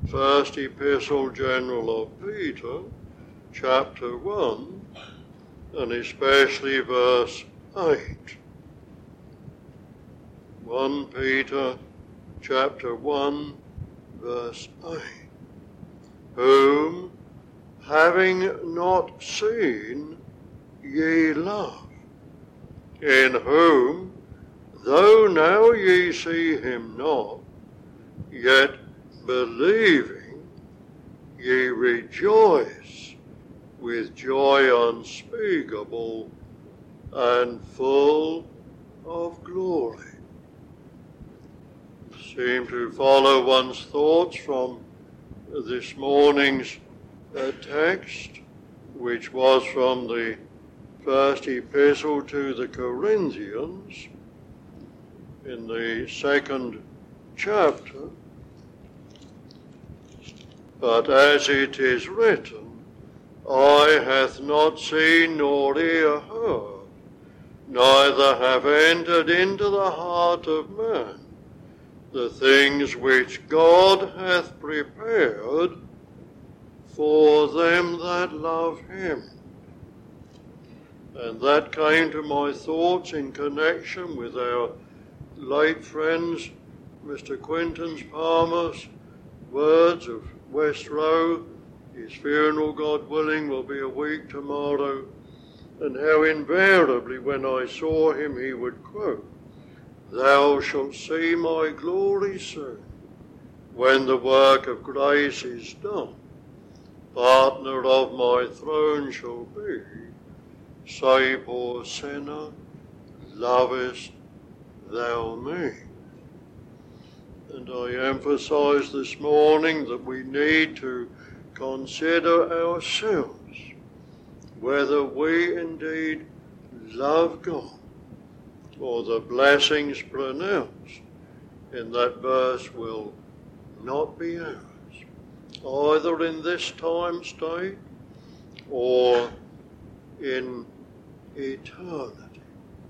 First Epistle General of Peter, chapter 1, and especially verse 8. 1 Peter chapter 1, verse 8. Whom, having not seen, ye love, in whom, though now ye see him not, yet believing, ye rejoice with joy unspeakable and full of glory. Seem to follow one's thoughts from this morning's text, which was from the first epistle to the Corinthians, in the second chapter. But as it is written, eye hath not seen nor ear heard, neither have entered into the heart of man the things which God hath prepared for them that love him. And that came to my thoughts in connection with our late friends, Mr. Quinton Palmer's words of West Row. His funeral, God willing, will be a week tomorrow, and how invariably when I saw him he would quote, "Thou shalt see my glory soon, when the work of grace is done. Partner of my throne shall be, say, poor sinner, lovest thou me?" And I emphasize this morning that we need to consider ourselves whether we indeed love God, or the blessings pronounced in that verse will not be ours, either in this time state or in eternity.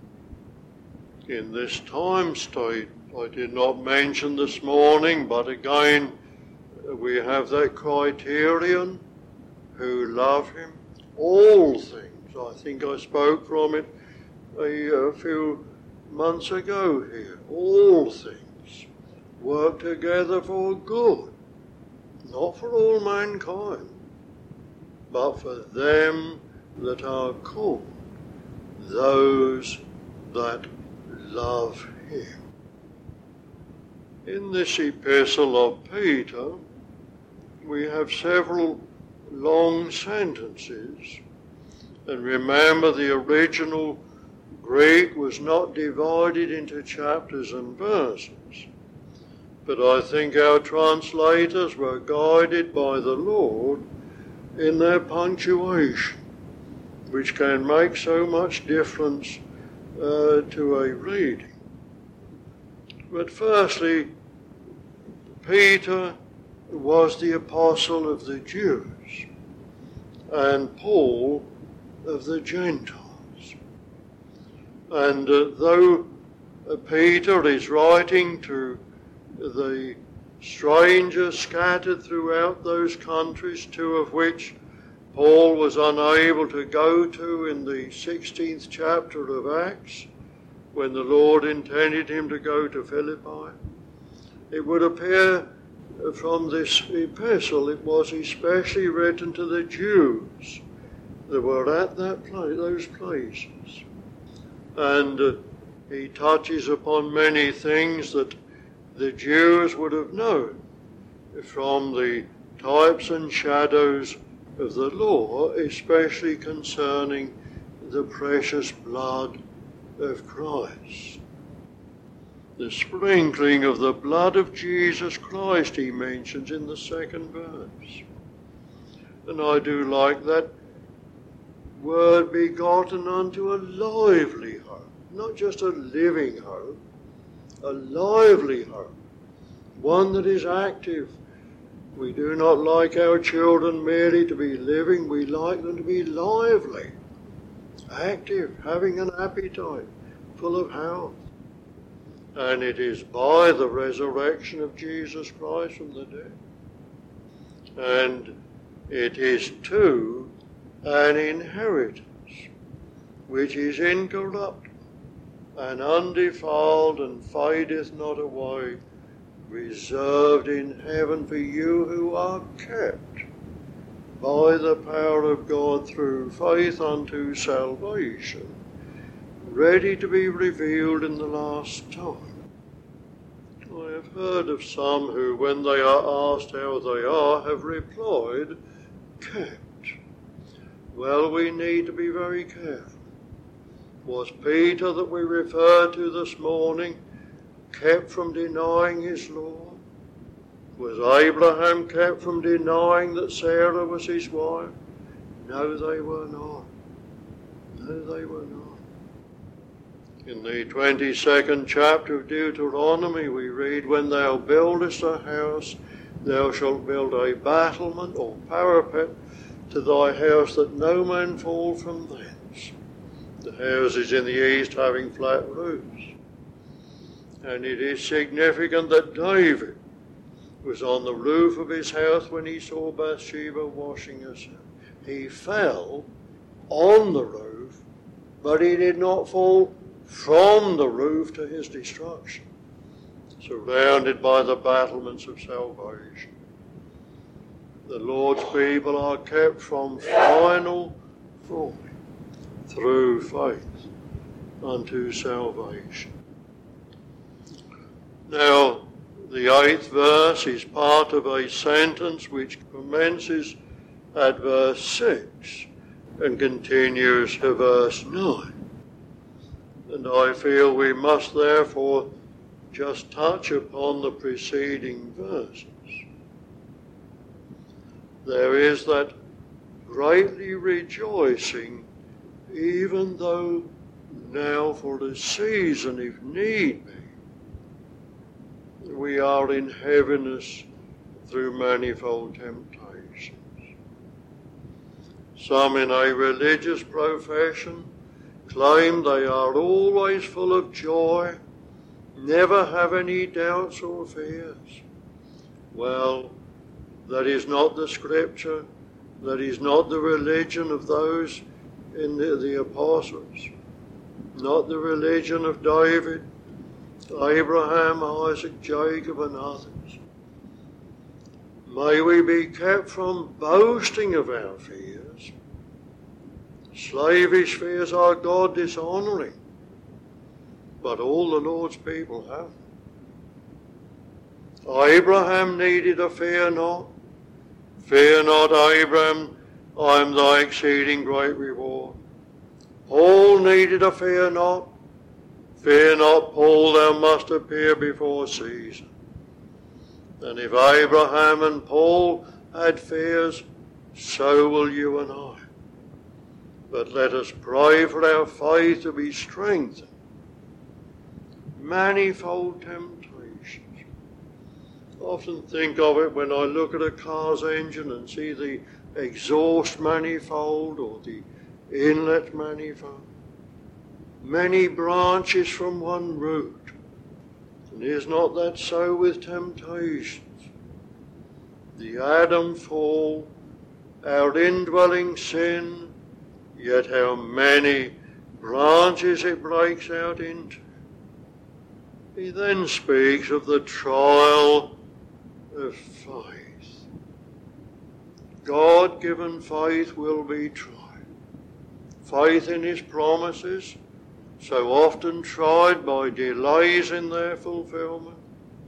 In this time state, I did not mention this morning, but again, we have that criterion, who love him, all things. I think I spoke from it a few months ago here. All things work together for good, not for all mankind, but for them that are called, those that love him. In this epistle of Peter, we have several long sentences, and remember the original Greek was not divided into chapters and verses, but I think our translators were guided by the Lord in their punctuation, which can make so much difference to a reading. But firstly, Peter was the apostle of the Jews and Paul of the Gentiles. And though Peter is writing to the strangers scattered throughout those countries, two of which Paul was unable to go to in the 16th chapter of Acts, when the Lord intended him to go to Philippi, it would appear from this epistle it was especially written to the Jews that were at those places. And he touches upon many things that the Jews would have known from the types and shadows of the law, especially concerning the precious blood of Christ. The sprinkling of the blood of Jesus Christ he mentions in the second verse. And I do like that word, begotten unto a lively hope, not just a living hope, a lively hope, one that is active. We do not like our children merely to be living, we like them to be lively, active, having an appetite, full of health. And it is by the resurrection of Jesus Christ from the dead. and it is too an inheritance which is incorruptible and undefiled and fadeth not away, reserved in heaven for you who are kept by the power of God through faith unto salvation, ready to be revealed in the last time. I have heard of some who, when they are asked how they are, have replied, kept. Well, we need to be very careful. Was Peter that we referred to this morning kept from denying his Lord? Was Abraham kept from denying that Sarah was his wife? No, they were not. No, they were not. In the 22nd chapter of Deuteronomy we read, when thou buildest a house, thou shalt build a battlement or parapet to thy house, that no man fall from thence. The houses in the east having flat roofs. And it is significant that David was on the roof of his house when he saw Bathsheba washing herself. He fell on the roof, but he did not fall from the roof to his destruction, surrounded by the battlements of salvation. The Lord's people are kept from final falling through faith unto salvation. Now, the 8th verse is part of a sentence which commences at verse 6 and continues to verse 9. And I feel we must therefore just touch upon the preceding verses. There is that greatly rejoicing, even though now for the season, if need be, we are in heaviness through manifold temptations. Some in a religious profession claim they are always full of joy, never have any doubts or fears. Well, that is not the scripture, that is not the religion of those in the apostles, not the religion of David, Abraham, Isaac, Jacob, and others. May we be kept from boasting of our fears. Slavish fears are God dishonouring, but all the Lord's people have. Abraham needed a fear not. Fear not, Abraham, I am thy exceeding great reward. Paul needed a fear not. Fear not, Paul, thou must appear before Caesar. And if Abraham and Paul had fears, so will you and I. But let us pray for our faith to be strengthened. Manifold temptations. I often think of it when I look at a car's engine and see the exhaust manifold or the inlet manifold. Many branches from one root. And is not that so with temptations? The Adam fall, our indwelling sin, yet how many branches it breaks out into. He then speaks of the trial of faith. God-given faith will be tried. Faith in his promises, so often tried by delays in their fulfillment.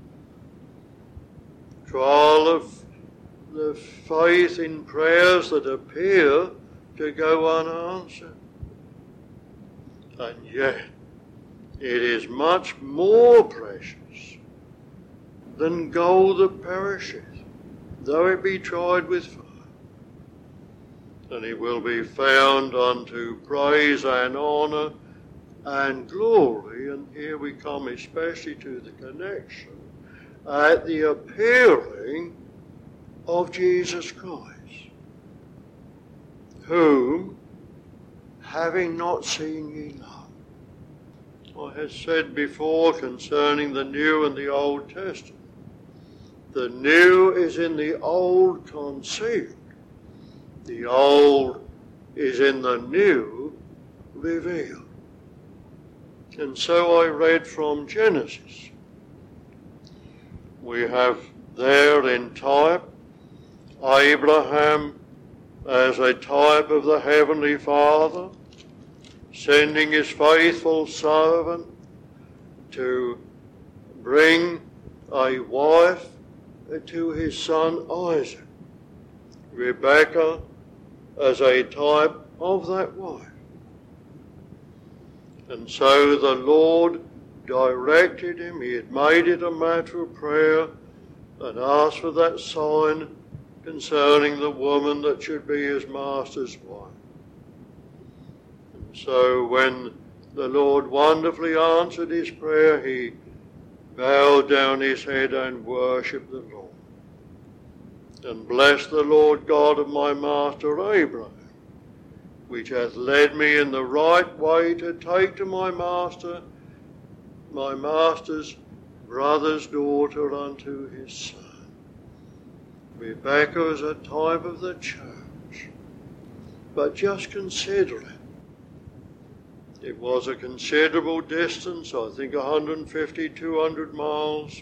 Trial of the faith in prayers that appear to go unanswered. And yet, it is much more precious than gold that perisheth, though it be tried with fire. And it will be found unto praise and honour and glory, and here we come especially to the connection, at the appearing of Jesus Christ, whom, having not seen, ye love. I have said before concerning the New and the Old Testament, The new is in the old concealed. The old is in the new revealed. And so I read from Genesis. We have there in type Abraham as a type of the Heavenly Father, sending his faithful servant to bring a wife to his son Isaac. Rebekah as a type of that wife. And so the Lord directed him. He had made it a matter of prayer and asked for that sign concerning the woman that should be his master's wife. And so when the Lord wonderfully answered his prayer, he bowed down his head and worshipped the Lord. And blessed the Lord God of my master Abraham, which hath led me in the right way to take to my master's brother's daughter unto his son. Rebekah is a type of the church. But just consider it. It was a considerable distance, I think 150, 200 miles.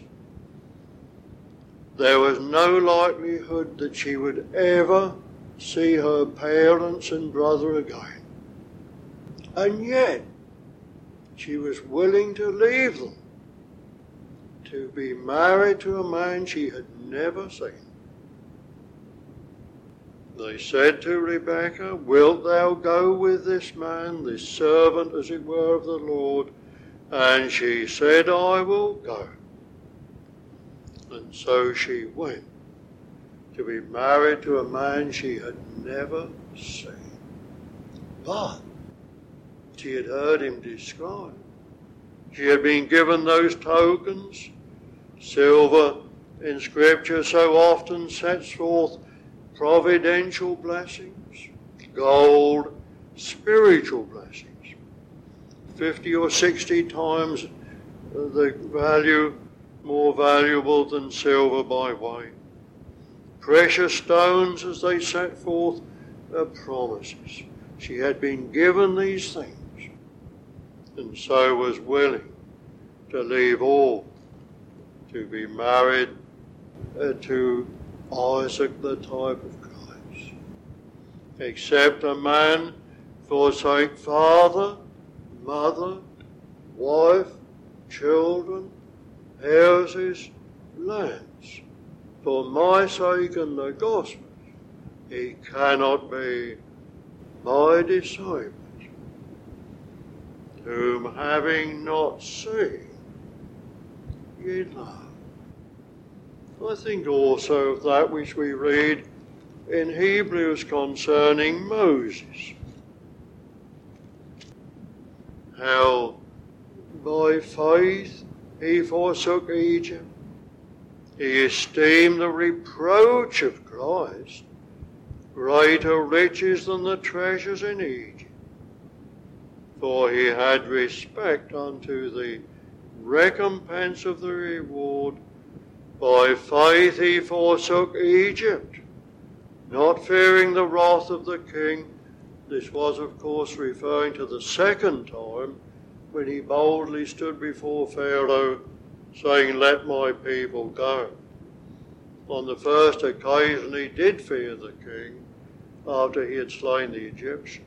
There was no likelihood that she would ever see her parents and brother again. And yet, she was willing to leave them, to be married to a man she had never seen. They said to Rebekah, wilt thou go with this man, this servant, as it were, of the Lord? And she said, I will go. And so she went to be married to a man she had never seen. But she had heard him described. She had been given those tokens. Silver in Scripture so often sets forth providential blessings. Gold, spiritual blessings. 50 or 60 times the value, more valuable than silver by weight. Precious stones as they set forth promises. She had been given these things and so was willing to leave all to be married to Isaac, the type of Christ. Except a man forsake father, mother, wife, children, houses, lands, for my sake and the gospel, he cannot be my disciple, whom having not seen, ye love. I think also of that which we read in Hebrews concerning Moses. How by faith he forsook Egypt. He esteemed the reproach of Christ greater riches than the treasures in Egypt. For he had respect unto the recompense of the reward. By faith he forsook Egypt, not fearing the wrath of the king. This was, of course, referring to the second time when he boldly stood before Pharaoh, saying, let my people go. On the first occasion he did fear the king after he had slain the Egyptian.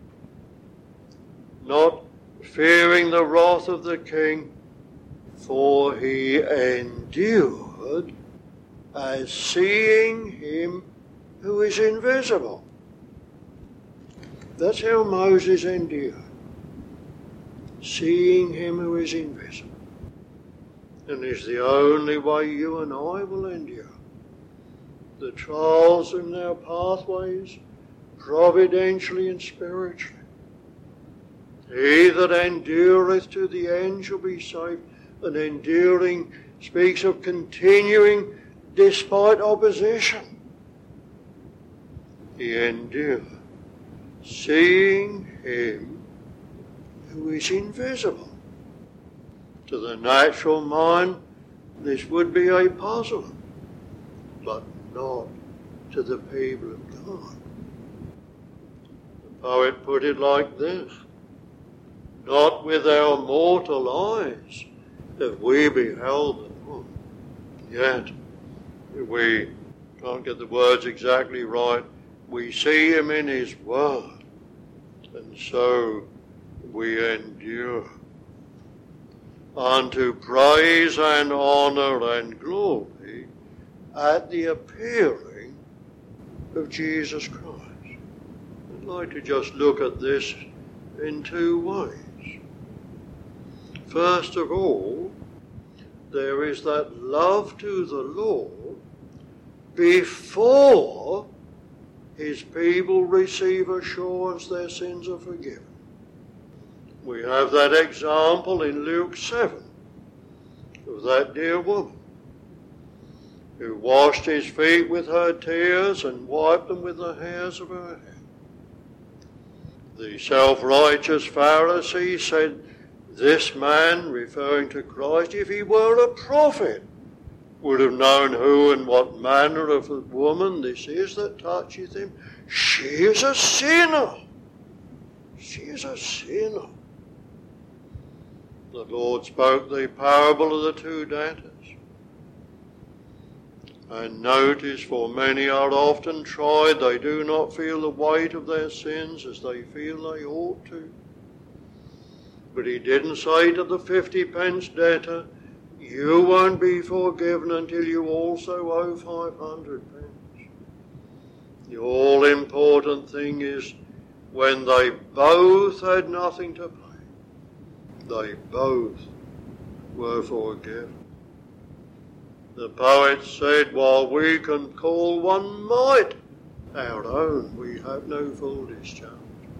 Not fearing the wrath of the king, for he endured as seeing him who is invisible. That's how Moses endured, seeing him who is invisible. And is the only way you and I will endure the trials in our pathways, providentially and spiritually. He that endureth to the end shall be saved. And enduring speaks of continuing despite opposition. He endured, seeing him who is invisible. To the natural mind, this would be a puzzle. but not to the people of God. The poet put it like this: not with our mortal eyes have we beheld the Lord, yet we can't get the words exactly right. We see him in his word, and so we endure. Unto praise and honour and glory at the appearing of Jesus Christ. I'd like to just look at this in two ways. First of all, there is that love to the Lord before his people receive assurance their sins are forgiven. We have that example in Luke 7 of that dear woman who washed his feet with her tears and wiped them with the hairs of her head. The self-righteous Pharisee said, this man, referring to Christ, if he were a prophet, would have known who and what manner of a woman this is that toucheth him. She is a sinner. She is a sinner. The Lord spoke the parable of the two debtors. And notice, for many are often tried, they do not feel the weight of their sins as they feel they ought to. But he didn't say to the 50-pence debtor, you won't be forgiven until you also owe 500 pence. The all-important thing is, when they both had nothing to pay, they both were forgiven. The poet said, while we can call one mite our own, we have no full discharge.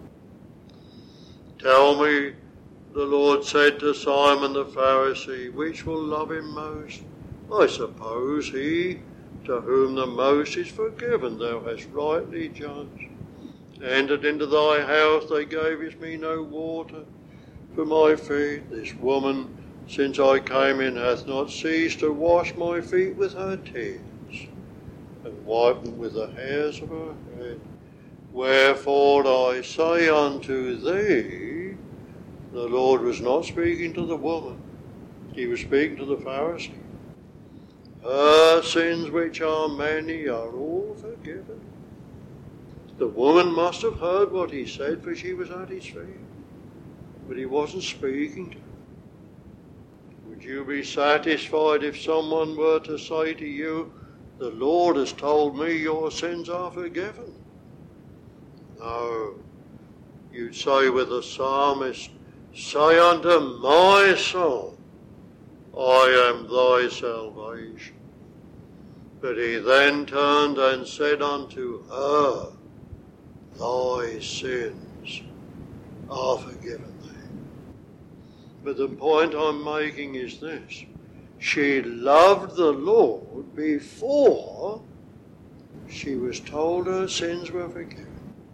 Tell me, the Lord said to Simon the Pharisee, which will love him most? I suppose he to whom the most is forgiven. Thou hast rightly judged. Entered into thy house, they gave me no water for my feet. This woman, since I came in, hath not ceased to wash my feet with her tears, and wipe them with the hairs of her head. Wherefore I say unto thee, the Lord was not speaking to the woman, he was speaking to the Pharisee. Her sins, which are many, are all forgiven. The woman must have heard what he said, for she was at his feet. But he wasn't speaking to her. Would you be satisfied if someone were to say to you, the Lord has told me your sins are forgiven? No. You'd say with the psalmist, say unto my soul, I am thy salvation. But he then turned and said unto her, thy sins are forgiven thee. But the point I'm making is this. She loved the Lord before she was told her sins were forgiven.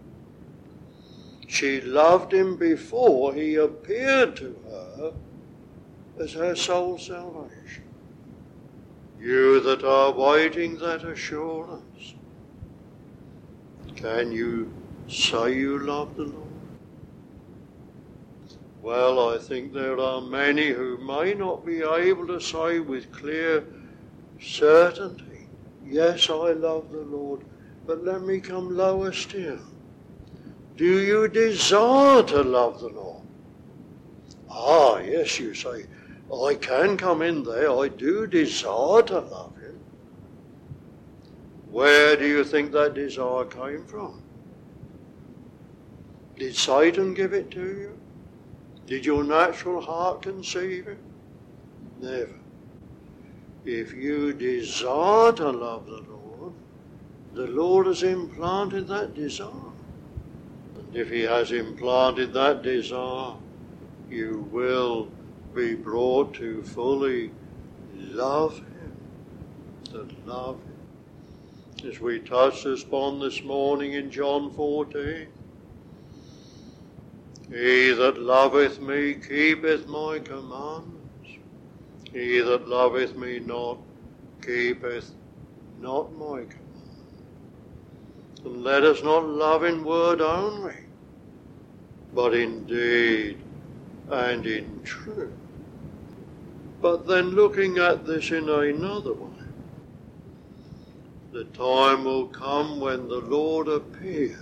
She loved him before he appeared to her as her sole salvation. You that are waiting that assurance, can you say you love the Lord? Well, I think there are many who may not be able to say with clear certainty, yes, I love the Lord, but let me come lower still. Do you desire to love the Lord? Ah, yes, you say, I can come in there. I do desire to love him. Where do you think that desire came from? Did Satan give it to you? Did your natural heart conceive it? Never. If you desire to love the Lord has implanted that desire. And if he has implanted that desire, you will be brought to fully love him, to love him. As we touched upon this morning in John 14, he that loveth me keepeth my commandments. He that loveth me not keepeth not my command. And let us not love in word only, but in deed and in truth. But then looking at this in another way, the time will come when the Lord appears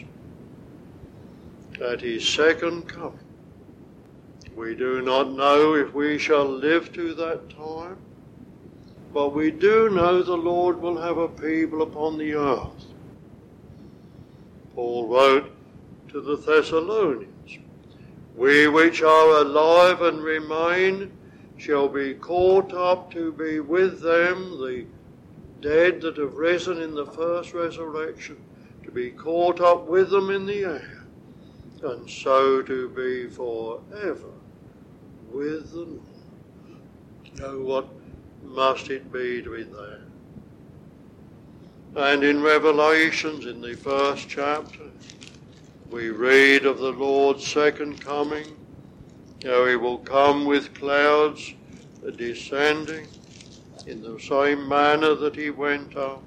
at his second coming. We do not know if we shall live to that time, but we do know the Lord will have a people upon the earth. Paul wrote to the Thessalonians, "We which are alive and remain shall be caught up to be with them, the dead that have risen in the first resurrection, to be caught up with them in the air, and so to be forever with the Lord." Oh, what must it be to be there? And in Revelations, in the first chapter, we read of the Lord's second coming, how he will come with clouds descending in the same manner that he went up.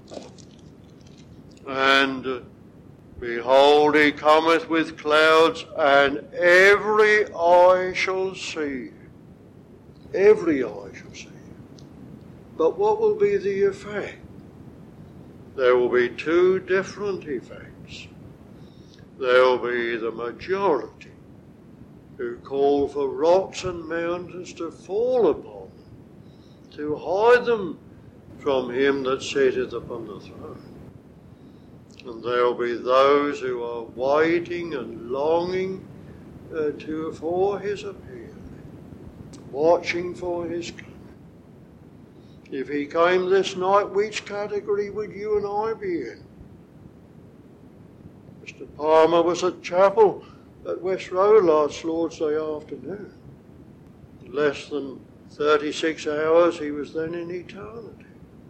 And behold, he cometh with clouds, and every eye shall see him. Every eye shall see him. But what will be the effect? There will be two different effects. There will be the majority who call for rocks and mountains to fall upon them, to hide them from him that sitteth upon the throne. And there will be those who are waiting and longing for his appearing, watching for his coming. If he came this night, which category would you and I be in? Mr. Palmer was at chapel at West Row last Lord's Day afternoon. Less than 36 hours, he was then in eternity.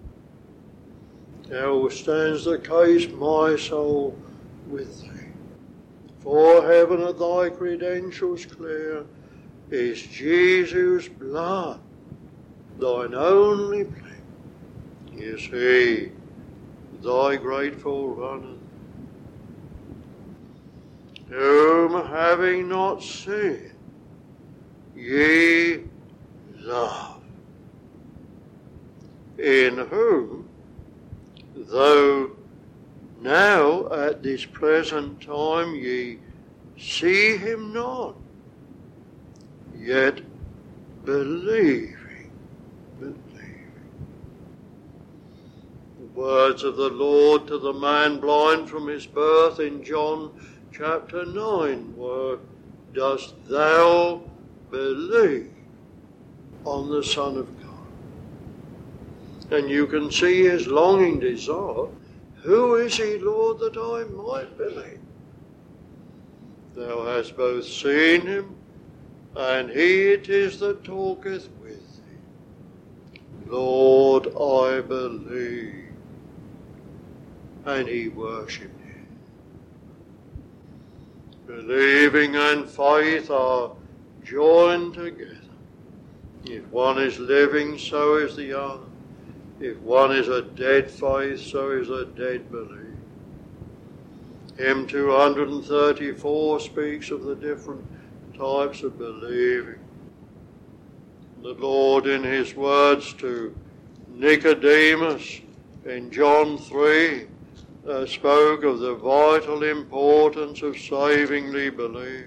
How stands the case, my soul, with thee? For heaven at thy credentials clear is Jesus' blood, thine only plea. Is he thy grateful runner, whom having not seen ye love, in whom, though now at this present time ye see him not, yet believing. The words of the Lord to the man blind from his birth in John chapter 9 were, "Dost thou believe on the Son of God?" And you can see his longing desire. Who is he, Lord, that I might believe? Thou hast both seen him, and he it is that talketh with thee. Lord, I believe. And he worshipped him. Believing and faith are joined together. If one is living, so is the other. If one is a dead faith, so is a dead belief. Hymn 234 speaks of the different types of believing. The Lord, in his words to Nicodemus in John 3, spoke of the vital importance of savingly believing.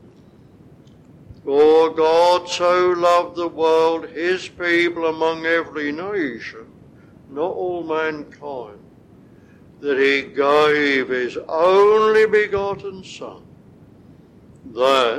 For God so loved the world, his people among every nation, not all mankind, that he gave his only begotten Son, that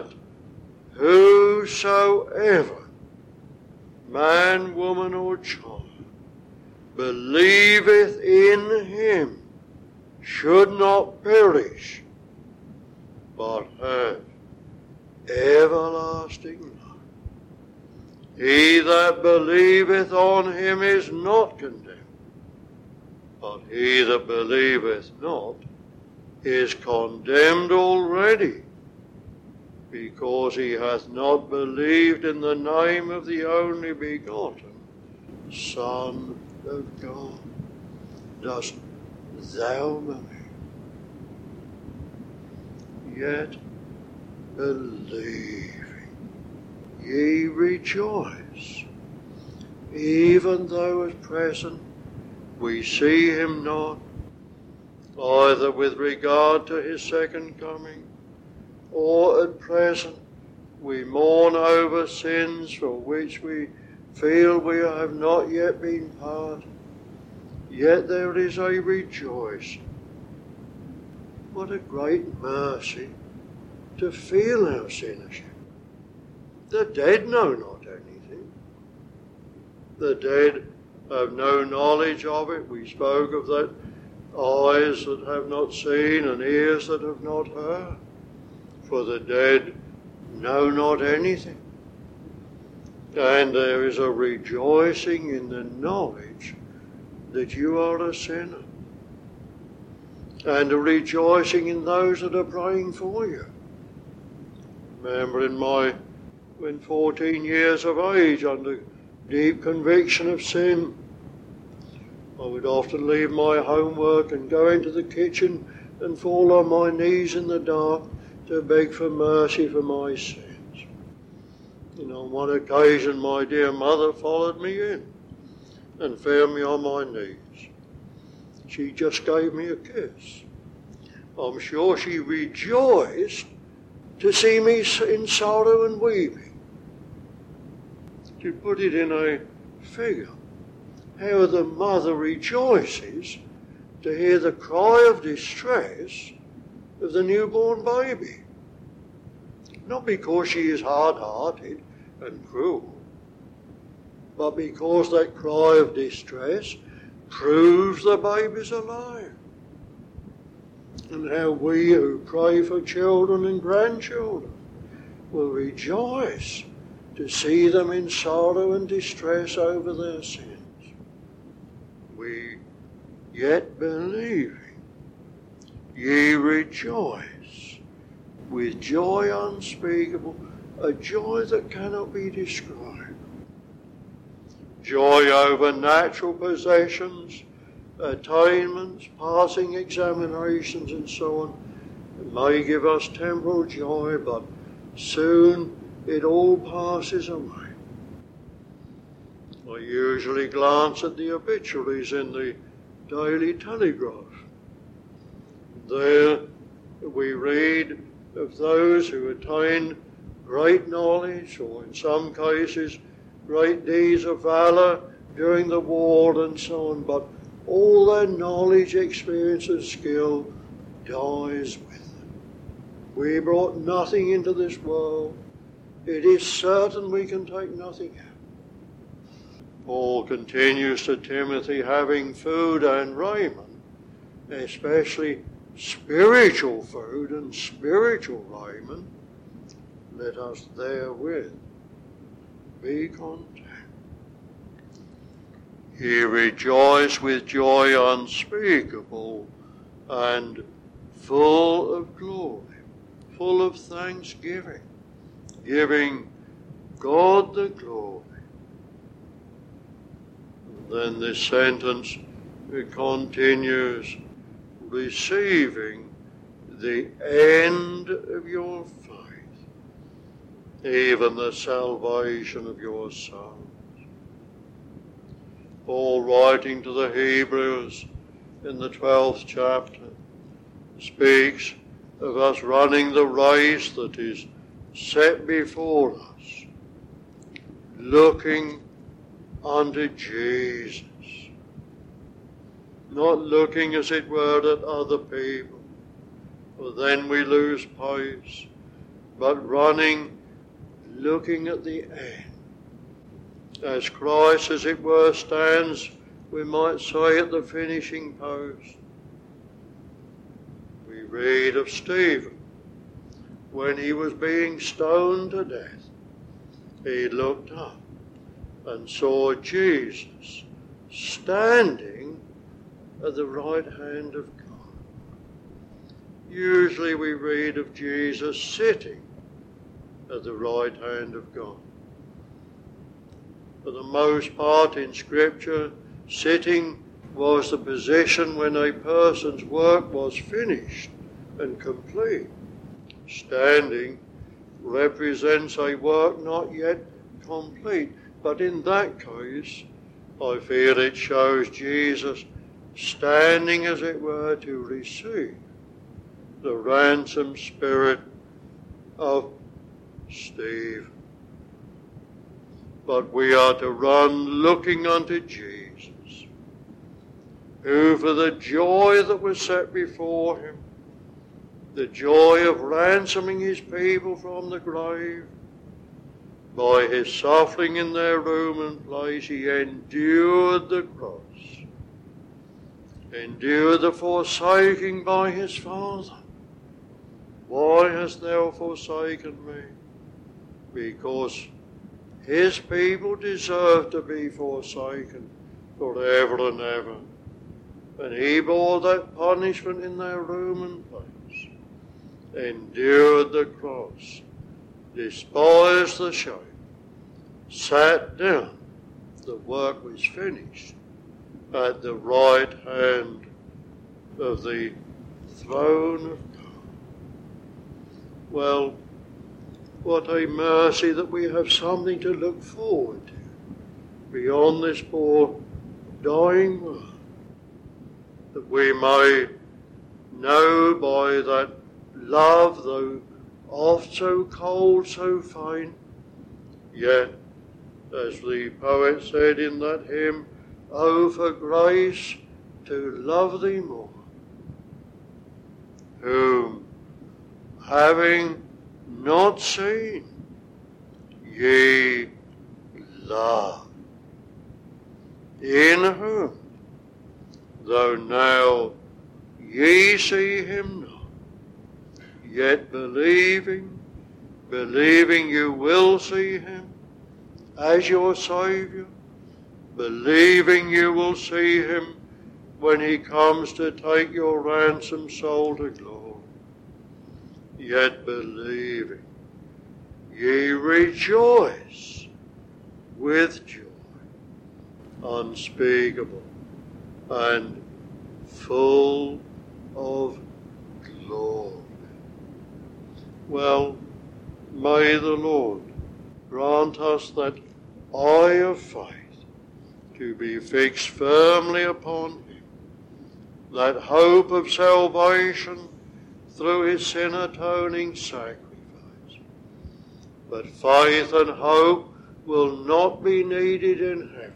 whosoever, man, woman, or child, believeth in him, should not perish, but have everlasting life. He that believeth on him is not condemned, but he that believeth not is condemned already, because he hath not believed in the name of the only begotten Son of God. dost thou believe? Yet believing ye rejoice, even though at present we see him not, either with regard to his second coming, or at present we mourn over sins for which we feel we have not yet been pardoned. Yet there is a rejoicing. What a great mercy to feel our sinnership. The dead know not anything. The dead have no knowledge of it. We spoke of that eyes that have not seen and ears that have not heard. For the dead know not anything. And there is a rejoicing in the knowledge that you are a sinner. And a rejoicing in those that are praying for you. Remember when 14 years of age, under deep conviction of sin, I would often leave my homework and go into the kitchen and fall on my knees in the dark to beg for mercy for my sins. And on one occasion my dear mother followed me in and found me on my knees. She just gave me a kiss. I'm sure she rejoiced to see me in sorrow and weeping. To put it in a figure, how the mother rejoices to hear the cry of distress of the newborn baby. Not because she is hard-hearted and cruel, but because that cry of distress proves the baby's alive. And how we who pray for children and grandchildren will rejoice to see them in sorrow and distress over their sins. We, yet believing, ye rejoice with joy unspeakable, a joy that cannot be described. Joy over natural possessions, attainments, passing examinations and so on. It may give us temporal joy, but soon it all passes away. I usually glance at the obituaries in the Daily Telegraph. There we read of those who attained great knowledge, or in some cases great deeds of valour during the war and so on, but all their knowledge, experience and skill dies with them. We brought nothing into this world. It is certain we can take nothing out. Paul continues to Timothy, having food and raiment, especially spiritual food and spiritual raiment, let us therewith be content. He rejoiced with joy unspeakable and full of glory, full of thanksgiving, giving God the glory. Then this sentence continues, receiving the end of your faith, even the salvation of your souls. Paul, writing to the Hebrews in the 12th chapter, speaks of us running the race that is set before us, looking unto Jesus, not looking as it were at other people, for then we lose pace, but running, looking at the end. As Christ, as it were, stands, we might say, at the finishing post. We read of Stephen, when he was being stoned to death, he looked up and saw Jesus standing at the right hand of God. Usually we read of Jesus sitting at the right hand of God. For the most part in Scripture, sitting was the position when a person's work was finished and complete. Standing represents a work not yet complete, but in that case, I feel it shows Jesus standing, as it were, to receive the ransom spirit of Steve. But we are to run looking unto Jesus, who for the joy that was set before him, the joy of ransoming his people from the grave, by his suffering in their room and place, he endured the cross, endured the forsaking by his Father. Why hast thou forsaken me? Because his people deserve to be forsaken forever and ever. And he bore that punishment in their room and place, endured the cross, despised the shame, sat down, the work was finished, at the right hand of the throne of God. Well, what a mercy that we have something to look forward to beyond this poor dying world, that we may know by that love, though oft so cold, so faint, yet, as the poet said in that hymn, "Oh, for grace to love thee more," whom, having not seen, ye love, in whom, though now ye see him not, yet believing you will see him as your Saviour, believing you will see him when he comes to take your ransomed soul to glory, yet believing ye rejoice with joy unspeakable and full of glory. Well, may the Lord grant us that eye of faith to be fixed firmly upon him, that hope of salvation through his sin-atoning sacrifice. But faith and hope will not be needed in heaven,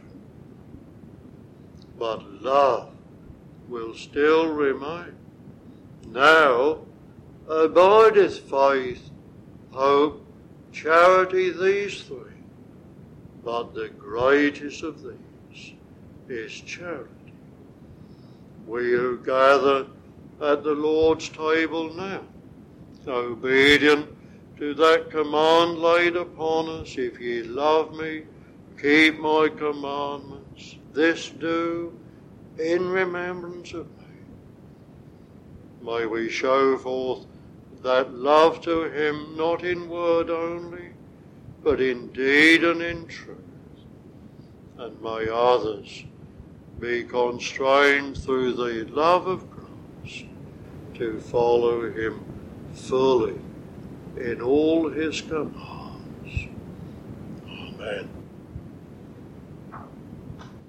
but love will still remain. Now abideth faith, hope, charity, these three, but the greatest of these is charity. We who gather at the Lord's table now, obedient to that command laid upon us, if ye love me, keep my commandments. This do in remembrance of me. May we show forth that love to him, not in word only, but in deed and in truth. And may others be constrained through the love of Christ to follow him fully in all his commands. Amen.